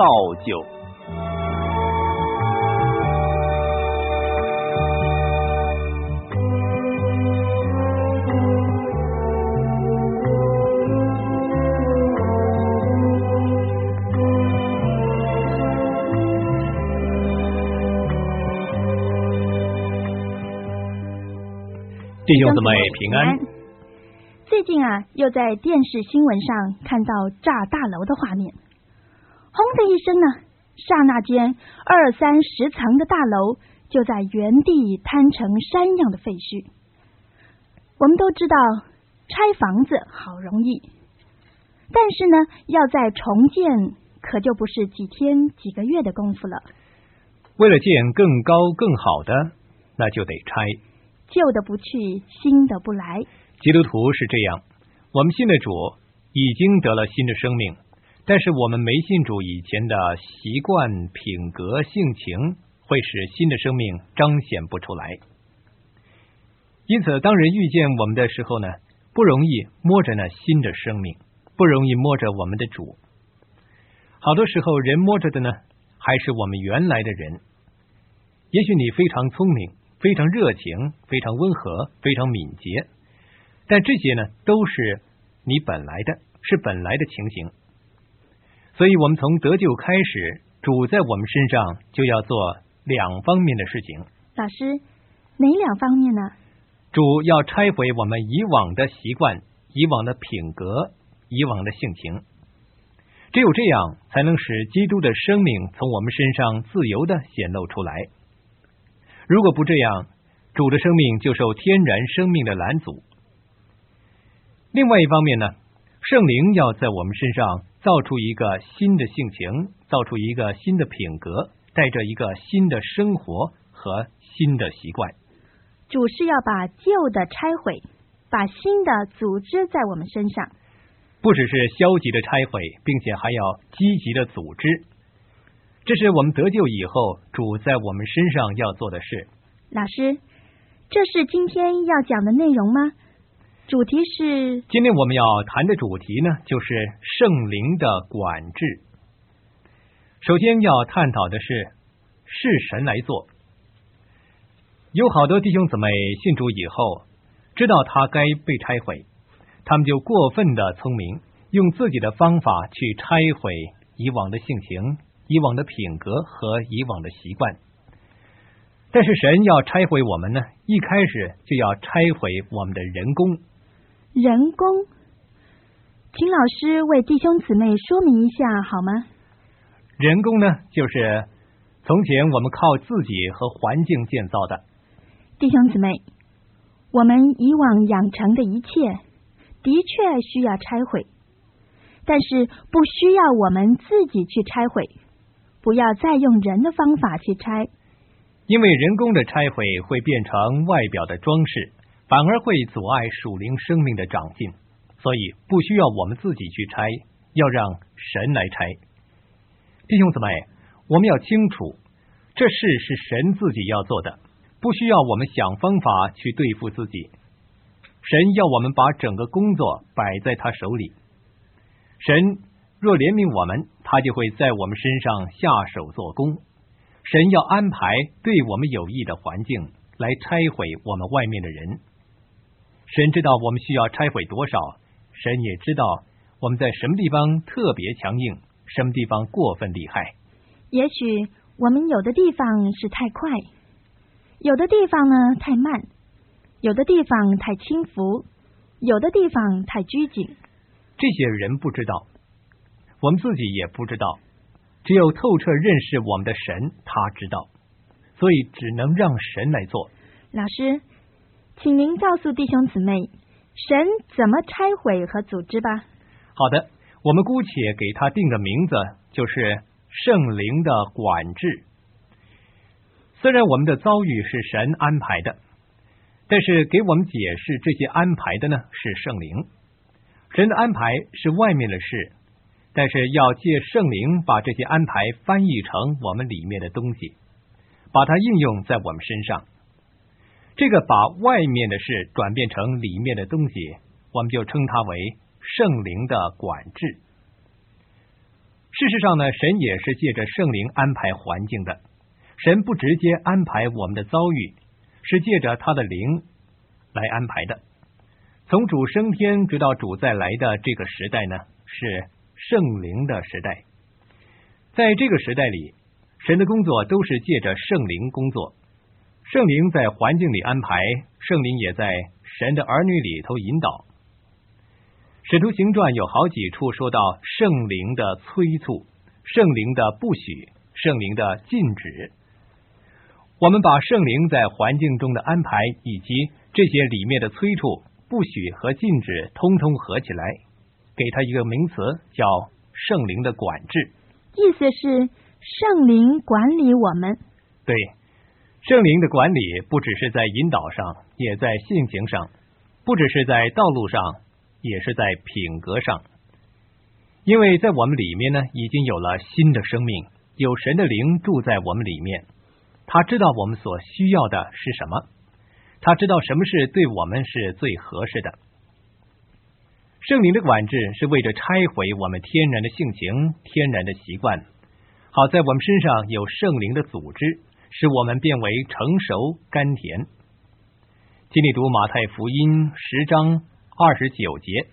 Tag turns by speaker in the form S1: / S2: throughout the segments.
S1: 造就。弟兄姊妹平安。
S2: 最近又在电视新闻上看到炸大楼的画面，轰的一声刹那间20-30层的大楼就在原地摊成山样的废墟。我们都知道拆房子好容易，但是要再重建可就不是几天几个月的功夫了。
S1: 为了建更高更好的，那就得拆。
S2: 旧的不去，新的不来。
S1: 基督徒是这样，我们信的主已经得了新的生命，但是我们没信主以前的习惯、品格、性情会使新的生命彰显不出来。因此当人遇见我们的时候呢，不容易摸着那新的生命，不容易摸着我们的主。好多时候人摸着的呢，还是我们原来的人。也许你非常聪明，非常热情，非常温和，非常敏捷，但这些呢都是你本来的，是本来的情形。所以我们从得救开始，主在我们身上就要做两方面的事情。
S2: 老师，哪两方面呢？
S1: 主要拆毁我们以往的习惯，以往的品格，以往的性情。只有这样才能使基督的生命从我们身上自由地显露出来。如果不这样，主的生命就受天然生命的拦阻。另外一方面呢，圣灵要在我们身上造出一个新的性情，造出一个新的品格，带着一个新的生活和新的习惯。
S2: 主是要把旧的拆毁，把新的组织在我们身上。
S1: 不只是消极的拆毁，并且还要积极的组织。这是我们得救以后主在我们身上要做的事。
S2: 老师，这是今天要讲的内容吗？主题是……
S1: 今天我们要谈的主题呢，就是圣灵的管制。首先要探讨的是神来做。有好多弟兄姊妹信主以后，知道他该被拆毁，他们就过分的聪明，用自己的方法去拆毁以往的性情，以往的品格和以往的习惯。但是神要拆毁我们呢，一开始就要拆毁我们的人工。
S2: 人工，请老师为弟兄姊妹说明一下好吗？
S1: 人工呢，就是从前我们靠自己和环境建造的。
S2: 弟兄姊妹，我们以往养成的一切的确需要拆毁，但是不需要我们自己去拆毁，不要再用人的方法去拆。
S1: 因为人工的拆毁会变成外表的装饰，反而会阻碍属灵生命的长进，所以不需要我们自己去拆，要让神来拆。弟兄姊妹，我们要清楚，这事是神自己要做的，不需要我们想方法去对付自己。神要我们把整个工作摆在他手里。神若怜悯我们，他就会在我们身上下手做工。神要安排对我们有益的环境来拆毁我们外面的人。神知道我们需要拆毁多少，神也知道我们在什么地方特别强硬，什么地方过分厉害。
S2: 也许我们有的地方是太快，有的地方呢太慢，有的地方太轻浮，有的地方太拘谨。
S1: 这些人不知道，我们自己也不知道，只有透彻认识我们的神，他知道，所以只能让神来做。
S2: 老师，请您告诉弟兄姊妹，神怎么拆毁和组织吧。
S1: 好的，我们姑且给他定个名字，就是圣灵的管制。虽然我们的遭遇是神安排的，但是给我们解释这些安排的呢，是圣灵。神的安排是外面的事，但是要借圣灵把这些安排翻译成我们里面的东西，把它应用在我们身上。这个把外面的事转变成里面的东西，我们就称它为圣灵的管制。 事实上呢，神也是借着圣灵安排环境的。神不直接安排我们的遭遇，是借着他的灵来安排的。从主升天直到主再来的这个时代呢，是圣灵的时代。在这个时代里，神的工作都是借着圣灵工作。圣灵在环境里安排，圣灵也在神的儿女里头引导。使徒行传有好几处说到圣灵的催促、圣灵的不许、圣灵的禁止。我们把圣灵在环境中的安排以及这些里面的催促、不许和禁止通通合起来，给它一个名词，叫圣灵的管制。
S2: 意思是圣灵管理我们。
S1: 对，圣灵的管理不只是在引导上，也在性情上，不只是在道路上，也是在品格上。因为在我们里面呢，已经有了新的生命，有神的灵住在我们里面，他知道我们所需要的是什么，他知道什么是对我们是最合适的。圣灵的管制是为着拆毁我们天然的性情、天然的习惯，好在我们身上有圣灵的组织，使我们变为成熟甘甜。今天读马太福音10章29节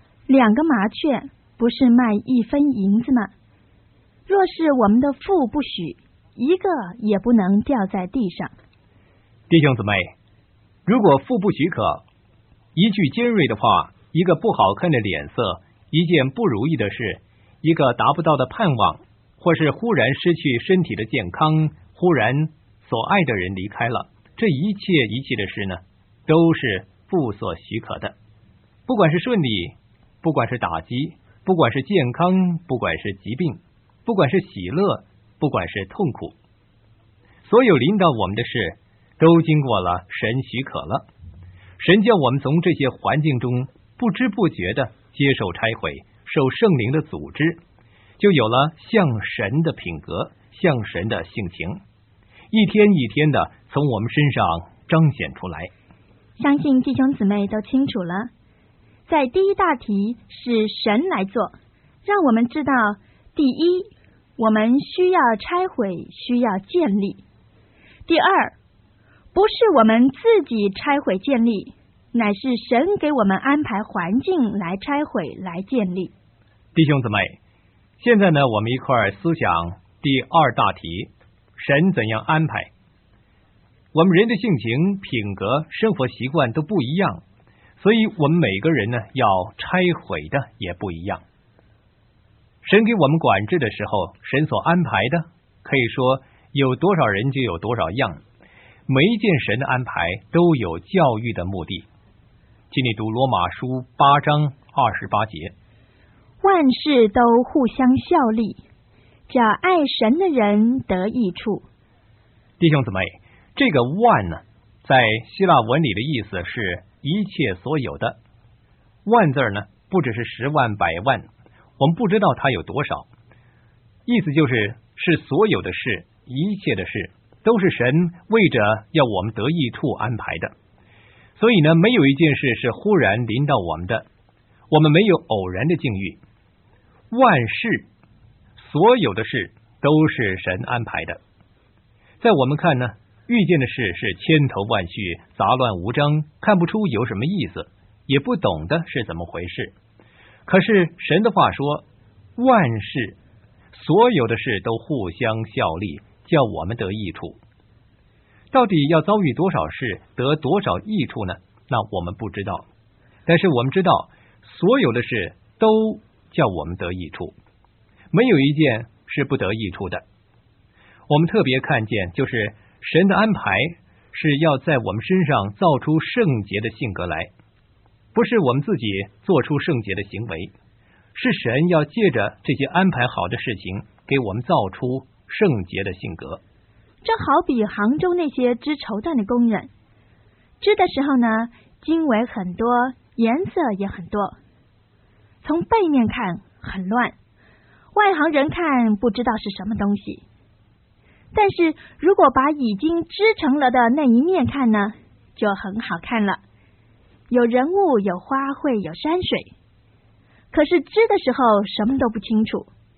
S2: ，2个麻雀不是卖1分银子吗？若是我们的父不许，一个也不能掉在地上。
S1: 弟兄姊妹，如果父不许可，一句尖锐的话，一个不好看的脸色，一件不如意的事，一个达不到的盼望，或是忽然失去身体的健康，忽然所爱的人离开了，这一切的事呢，都是父所许可的。不管是顺利，不管是打击，不管是健康，不管是疾病，不管是喜乐，不管是痛苦，所有临到我们的事都经过了神许可了。神叫我们从这些环境中不知不觉的接受拆毁，受圣灵的组织，就有了像神的品格，像神的性情，一天一天的从我们身上彰显出来。
S2: 相信弟兄姊妹都清楚了，在第一大题是神来做，让我们知道，第一，我们需要拆毁，需要建立；第二，不是我们自己拆毁建立，乃是神给我们安排环境来拆毁，来建立。
S1: 弟兄姊妹，现在呢，我们一块儿思想第二大题，神怎样安排。我们人的性情、品格、生活习惯都不一样，所以我们每个人呢，要拆毁的也不一样。神给我们管制的时候，神所安排的，可以说有多少人就有多少样，每一件神的安排都有教育的目的。请你读罗马书8章28节，
S2: 万事都互相效力，叫爱神的人得益处。
S1: 弟兄姊妹，这个万呢，在希腊文里的意思是一切所有的。万字呢，不只是10万、100万，我们不知道它有多少，意思就是所有的事，一切的事都是神为着要我们得益处安排的。所以呢，没有一件事是忽然临到我们的，我们没有偶然的境遇。万事，所有的事都是神安排的。在我们看呢，遇见的事是千头万绪，杂乱无章，看不出有什么意思，也不懂得是怎么回事。可是神的话说，万事，所有的事都互相效力，叫我们得益处。到底要遭遇多少事，得多少益处呢？那我们不知道，但是我们知道，所有的事都叫我们得益处，没有一件是不得益处的。我们特别看见，就是神的安排是要在我们身上造出圣洁的性格来，不是我们自己做出圣洁的行为，是神要借着这些安排好的事情，给我们造出圣洁的性格。
S2: 这好比杭州那些织绸缎的工人，织的时候呢，经纬很多，颜色也很多，从背面看很乱，外行人看不知道是什么东西。但是如果把已经织成了的那一面看呢，就很好看了，有人物，有花卉，有山水。可是织的时候什么都不清楚，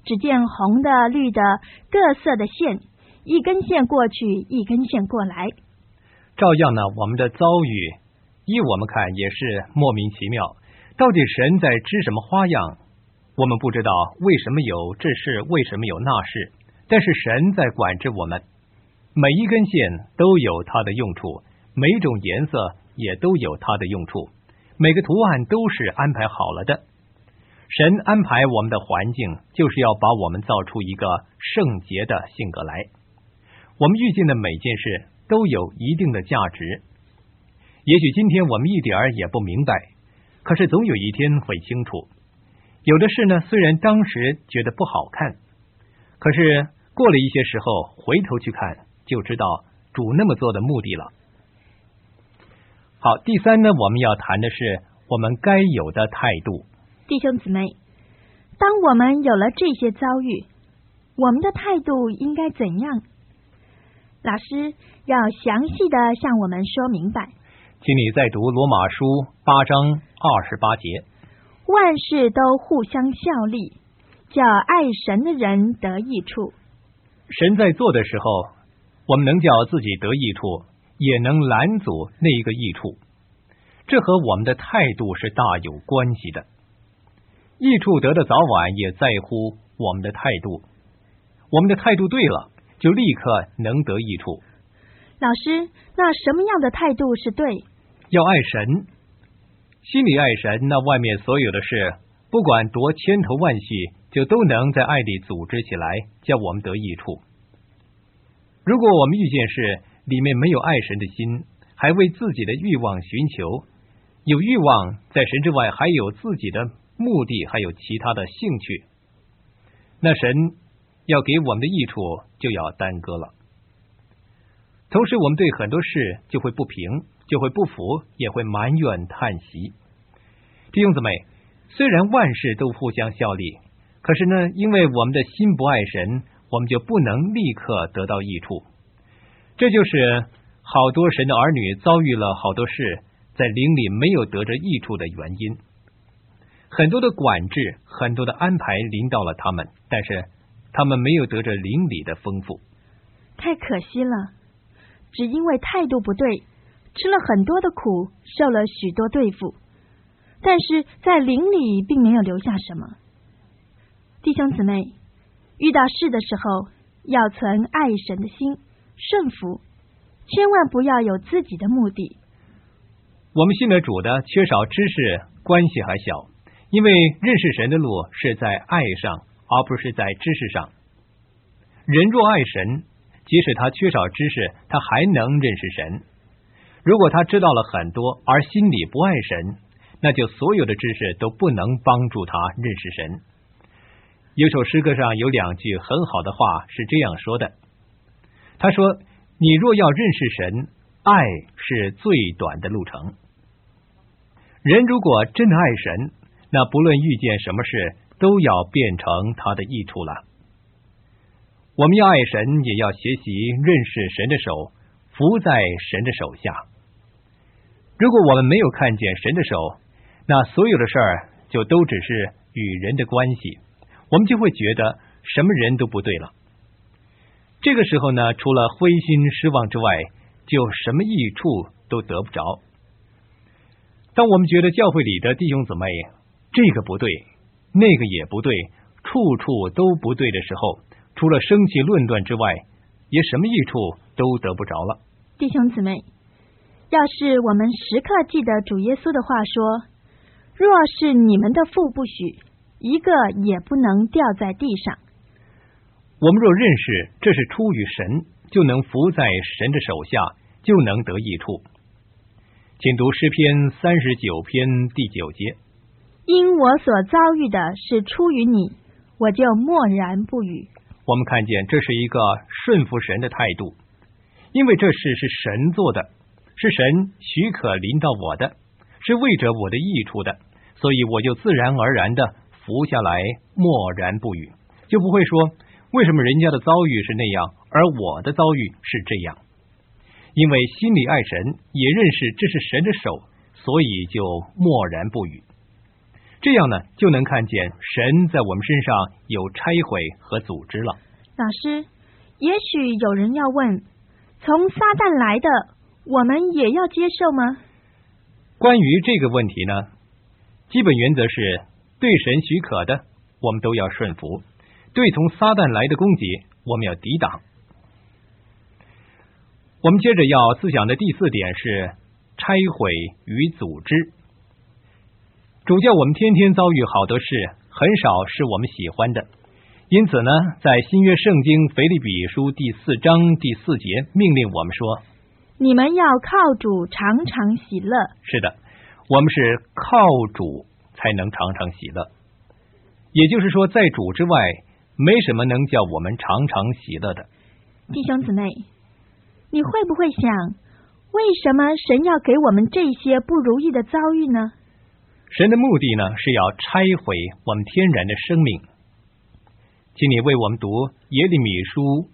S2: 只见红的、绿的各色的线，一根线过去，一根线过来。
S1: 照样呢，我们的遭遇依我们看也是莫名其妙，到底神在织什么花样？我们不知道为什么有这事，为什么有那事，但是神在管制我们，每一根线都有它的用处，每一种颜色也都有它的用处，每个图案都是安排好了的。神安排我们的环境，就是要把我们造出一个圣洁的性格来。我们遇见的每件事都有一定的价值。也许今天我们一点儿也不明白，可是总有一天会清楚。有的事呢，虽然当时觉得不好看，可是过了一些时候回头去看，就知道主那么做的目的了。好，第三呢，我们要谈的是我们该有的态度。
S2: 弟兄姊妹，当我们有了这些遭遇，我们的态度应该怎样？老师要详细的向我们说明白。
S1: 请你再读罗马书8章28节。
S2: 万事都互相效力，叫爱神的人得益处。
S1: 神在做的时候，我们能叫自己得益处，也能拦阻那一个益处，这和我们的态度是大有关系的。益处得的早晚也在乎我们的态度，我们的态度对了，就立刻能得益处。
S2: 老师，那什么样的态度是对？
S1: 要爱神，心里爱神，那外面所有的事，不管多千头万绪，就都能在爱里组织起来，叫我们得益处。如果我们遇见事里面没有爱神的心，还为自己的欲望寻求，有欲望在神之外还有自己的目的，还有其他的兴趣，那神要给我们的益处就要耽搁了。同时我们对很多事就会不平，就会不服，也会埋怨叹息。弟兄姊妹，虽然万事都互相效力，可是呢，因为我们的心不爱神，我们就不能立刻得到益处。这就是好多神的儿女遭遇了好多事，在灵里没有得着益处的原因。很多的管制，很多的安排临到了他们，但是他们没有得着灵里的丰富。
S2: 太可惜了，只因为态度不对，吃了很多的苦，受了许多对付，但是在灵里并没有留下什么。弟兄姊妹，遇到事的时候，要存爱神的心，顺服，千万不要有自己的目的。
S1: 我们信了主的，缺少知识，关系还小，因为认识神的路是在爱上，而不是在知识上。人若爱神，即使他缺少知识，他还能认识神。如果他知道了很多，而心里不爱神，那就所有的知识都不能帮助他认识神。有首诗歌上有两句很好的话是这样说的，他说，你若要认识神，爱是最短的路程。人如果真的爱神，那不论遇见什么事，都要变成他的益处了。我们要爱神，也要学习认识神的手，服在神的手下。如果我们没有看见神的手，那所有的事儿就都只是与人的关系，我们就会觉得什么人都不对了。这个时候呢，除了灰心失望之外，就什么益处都得不着。当我们觉得教会里的弟兄姊妹这个不对，那个也不对，处处都不对的时候，除了生气论断之外，也什么益处都得不着了。
S2: 弟兄姊妹，要是我们时刻记得主耶稣的话说，若是你们的父不许，一个也不能掉在地上。
S1: 我们若认识这是出于神，就能服在神的手下，就能得益处。请读诗篇39篇第9节。
S2: 因我所遭遇的是出于你，我就默然不语。
S1: 我们看见这是一个顺服神的态度，因为这事是神做的，是神许可临到我的，是为着我的益处的，所以我就自然而然的服下来，默然不语，就不会说为什么人家的遭遇是那样，而我的遭遇是这样。因为心里爱神，也认识这是神的手，所以就默然不语。 这样呢，就能看见神在我们身上有拆毁和组织了。
S2: 老师，也许有人要问，从撒旦来的，我们也要接受吗？
S1: 关于这个问题呢，基本原则是对神许可的，我们都要顺服；对从撒旦来的攻击，我们要抵挡。我们接着要思想的第4点是拆毁与组织。主叫我们天天遭遇好多事，很少是我们喜欢的。因此呢，在新约圣经腓立比书第4章第4节命令我们说，
S2: 你们要靠主常常喜乐。
S1: 是的，我们是靠主才能常常喜乐。也就是说，在主之外，没什么能叫我们常常喜乐的。
S2: 弟兄姊妹，你会不会想，为什么神要给我们这些不如意的遭遇呢？
S1: 神的目的呢，是要拆毁我们天然的生命。请你为我们读耶利米书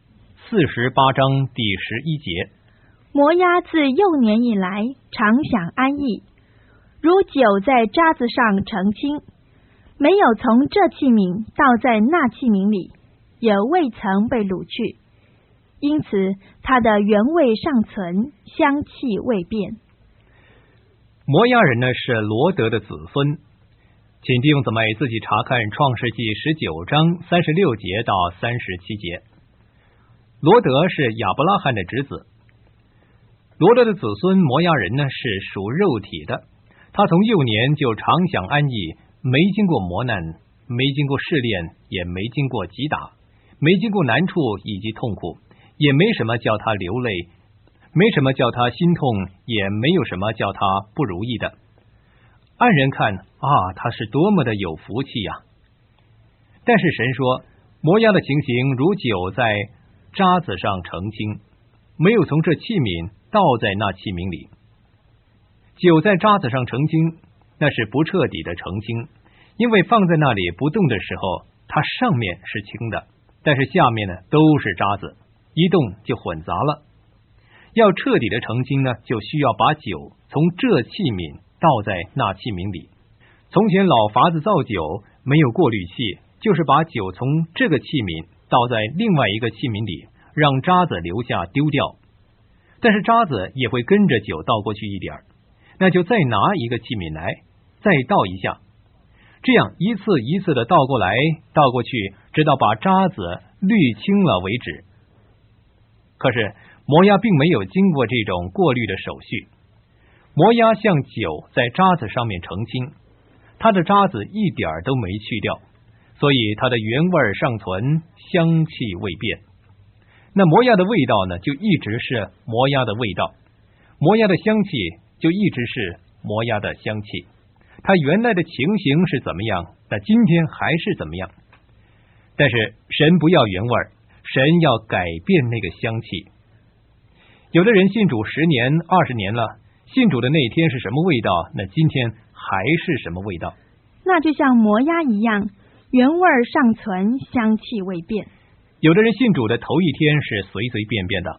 S1: 48章第11节。
S2: 摩押自幼年以来常享安逸，如酒在渣子上澄清，没有从这器皿倒在那器皿里，也未曾被掳去，因此它的原味尚存，香气未变。
S1: 摩押人呢，是罗德的子孙。请弟兄姊妹自己查看创世纪19章36节到37节。罗德是亚伯拉罕的侄子。罗德的子孙摩押人呢，是属肉体的，他从幼年就常享安逸，没经过磨难，没经过试炼，也没经过击打，没经过难处以及痛苦，也没什么叫他流泪，没什么叫他心痛，也没有什么叫他不如意的。按人看他是多么的有福气呀！但是神说，摩押的情形如酒在渣子上澄清，没有从这器皿倒在那器皿里。酒在渣子上澄清，那是不彻底的澄清，因为放在那里不动的时候，它上面是清的，但是下面呢都是渣子，一动就混杂了。要彻底的澄清呢，就需要把酒从这器皿倒在那器皿里。从前老法子造酒没有过滤器，就是把酒从这个器皿倒在另外一个器皿里，让渣子留下丢掉。但是渣子也会跟着酒倒过去一点，那就再拿一个器皿来，再倒一下，这样一次一次的倒过来倒过去，直到把渣子滤清了为止。可是摩押并没有经过这种过滤的手续，摩押像酒在渣子上面澄清，它的渣子一点都没去掉，所以它的原味尚存，香气未变。那摩押的味道呢，就一直是摩押的味道，摩押的香气就一直是摩押的香气。它原来的情形是怎么样，那今天还是怎么样。但是神不要原味，神要改变那个香气。有的人信主10年、20年了，信主的那一天是什么味道，那今天还是什么味道。
S2: 那就像摩押一样，原味尚存，香气未变。
S1: 有的人信主的头一天是随随便便的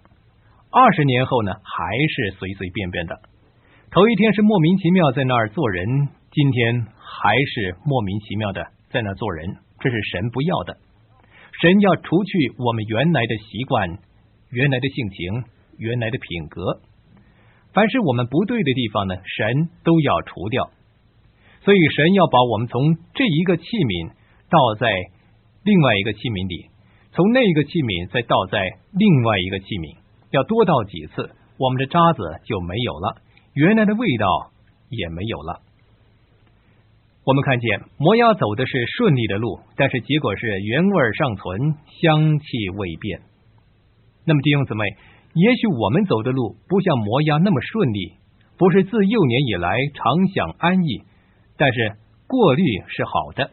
S1: ，20年后呢，还是随随便便的。头一天是莫名其妙在那儿做人，今天还是莫名其妙的在那儿做人，这是神不要的。神要除去我们原来的习惯、原来的性情、原来的品格，凡是我们不对的地方呢，神都要除掉。所以神要把我们从这一个器皿倒在另外一个器皿里，从那个器皿再倒在另外一个器皿，要多倒几次，我们的渣子就没有了，原来的味道也没有了。我们看见摩押走的是顺利的路，但是结果是原味尚存，香气未变。那么弟兄姊妹，也许我们走的路不像摩押那么顺利，不是自幼年以来常享安逸，但是过滤是好的。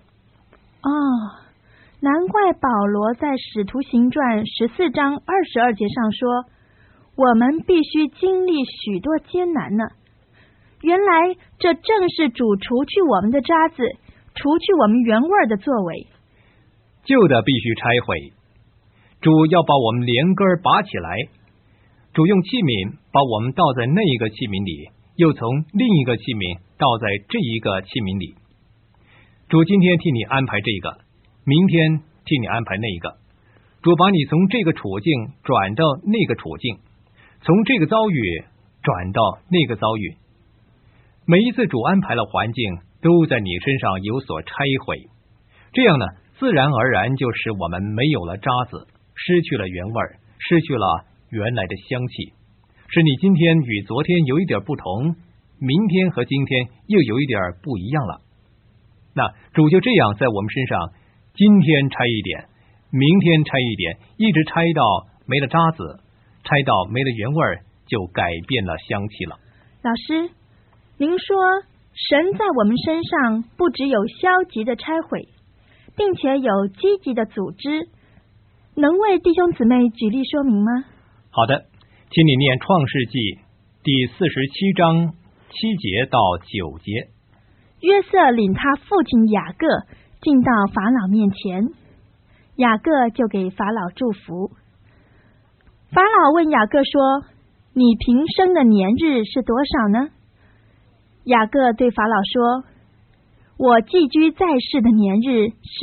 S2: 难怪保罗在使徒行传14章22节上说，我们必须经历许多艰难呢。原来这正是主除去我们的渣子，除去我们原味的作为。
S1: 旧的必须拆毁，主要把我们连根拔起来。主用器皿把我们倒在那一个器皿里，又从另一个器皿倒在这一个器皿里。 主今天替你安排这个，明天替你安排那个，主把你从这个处境转到那个处境，从这个遭遇转到那个遭遇。每一次主安排了环境，都在你身上有所拆毁，这样呢，自然而然就使我们没有了渣子，失去了原味，失去了原来的香气，使你今天与昨天有一点不同，明天和今天又有一点不一样了。那主就这样在我们身上，今天拆一点，明天拆一点，一直拆到没了渣子，拆到没了原味，就改变了香气了。
S2: 老师，您说神在我们身上不只有消极的拆毁，并且有积极的组织，能为弟兄姊妹举例说明吗？
S1: 好的，请你念创世纪第47章7节到9节。
S2: 约瑟领他父亲雅各进到法老面前，雅各就给法老祝福。法老问雅各说：你平生的年日是多少呢？雅各对法老说：我寄居在世的年日是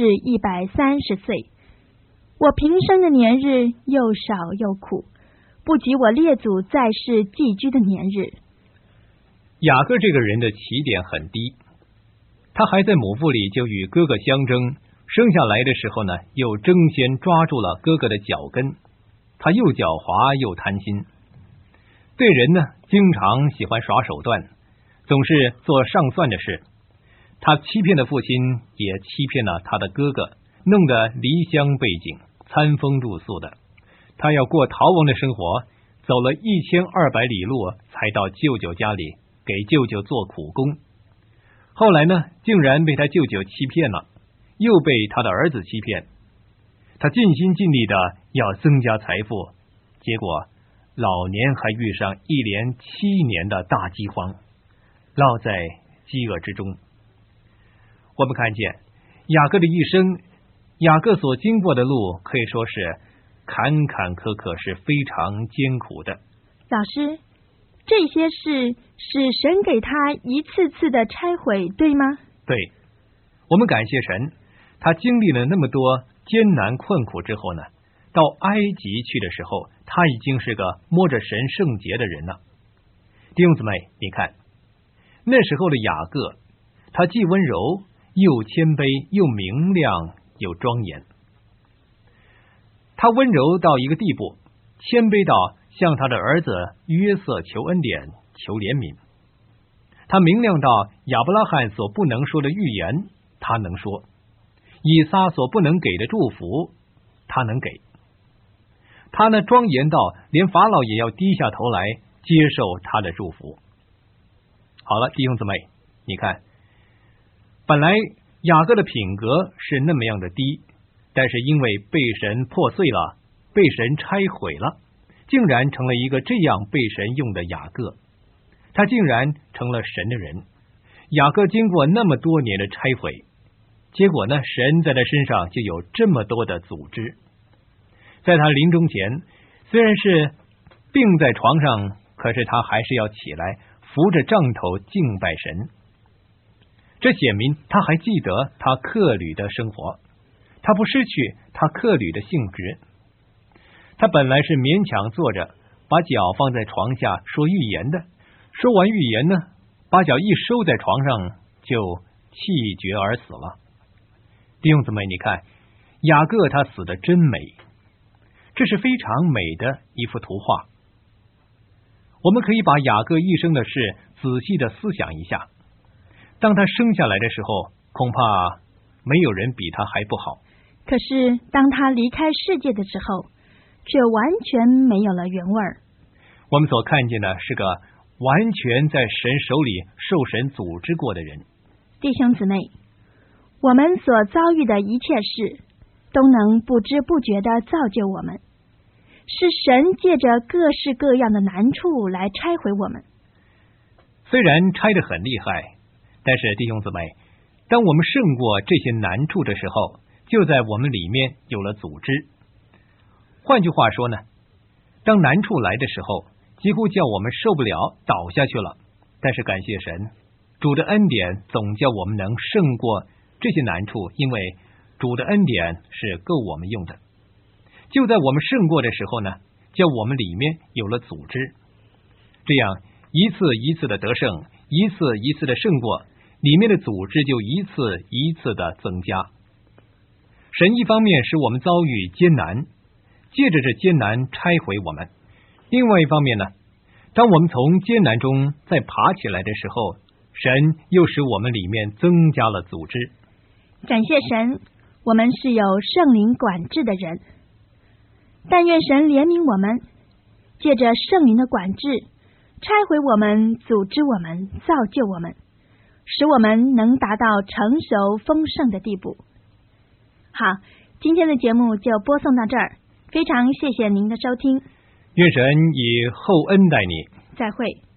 S2: 130岁，我平生的年日又少又苦，不及我列祖在世寄居的年日。
S1: 雅各这个人的起点很低，他还在母腹里就与哥哥相争，生下来的时候呢，又争先抓住了哥哥的脚跟，他又狡猾又贪心，对人呢经常喜欢耍手段，总是做上算的事。他欺骗了父亲，也欺骗了他的哥哥，弄得离乡背井，餐风露宿的。他要过逃亡的生活，走了1200里路才到舅舅家里，给舅舅做苦工。后来呢，竟然被他舅舅欺骗了，又被他的儿子欺骗。他尽心尽力的要增加财富，结果老年还遇上一连7年的大饥荒，落在饥饿之中。我们看见雅各的一生，雅各所经过的路可以说是坎坎坷坷，是非常艰苦的。
S2: 老师，这些事是神给他一次次的拆毁，对吗？
S1: 对，我们感谢神，他经历了那么多艰难困苦之后呢，到埃及去的时候，他已经是个摸着神圣洁的人了。弟兄姊妹，你看那时候的雅各，他既温柔又谦卑，又明亮又庄严。他温柔到一个地步，谦卑到向他的儿子约瑟求恩典，求怜悯。他明亮到亚伯拉罕所不能说的预言他能说，以撒所不能给的祝福他能给。他呢庄严到连法老也要低下头来接受他的祝福。好了，弟兄姊妹，你看，本来雅各的品格是那么样的低，但是因为被神破碎了，被神拆毁了，竟然成了一个这样被神用的雅各，他竟然成了神的人。雅各经过那么多年的拆毁，结果呢，神在他身上就有这么多的组织。在他临终前，虽然是病在床上，可是他还是要起来扶着杖头敬拜神。这显明他还记得他客旅的生活，他不失去他客旅的性质。他本来是勉强坐着，把脚放在床下说预言的，说完预言呢，把脚一收在床上就气绝而死了。弟兄姊妹，你看雅各他死得真美，这是非常美的一幅图画。我们可以把雅各一生的事仔细的思想一下，当他生下来的时候，恐怕没有人比他还不好，
S2: 可是当他离开世界的时候，却完全没有了原味儿。
S1: 我们所看见的是个完全在神手里受神组织过的人。
S2: 弟兄姊妹，我们所遭遇的一切事都能不知不觉地造就我们，是神借着各式各样的难处来拆毁我们。
S1: 虽然拆得很厉害，但是弟兄姊妹，当我们胜过这些难处的时候，就在我们里面有了组织。换句话说呢，当难处来的时候，几乎叫我们受不了，倒下去了，但是感谢神，主的恩典总叫我们能胜过这些难处，因为主的恩典是够我们用的。就在我们胜过的时候呢，叫我们里面有了组织，这样一次一次的得胜，一次一次的胜过，里面的组织就一次一次的增加。神一方面使我们遭遇艰难，借着这艰难拆毁我们；另外一方面呢，当我们从艰难中再爬起来的时候，神又使我们里面增加了组织。
S2: 感谢神，我们是有圣灵管制的人。但愿神怜悯我们，借着圣灵的管制，拆毁我们，组织我们，造就我们，使我们能达到成熟丰盛的地步。好，今天的节目就播送到这儿，非常谢谢您的收听。
S1: 愿神以厚恩待你。
S2: 再会。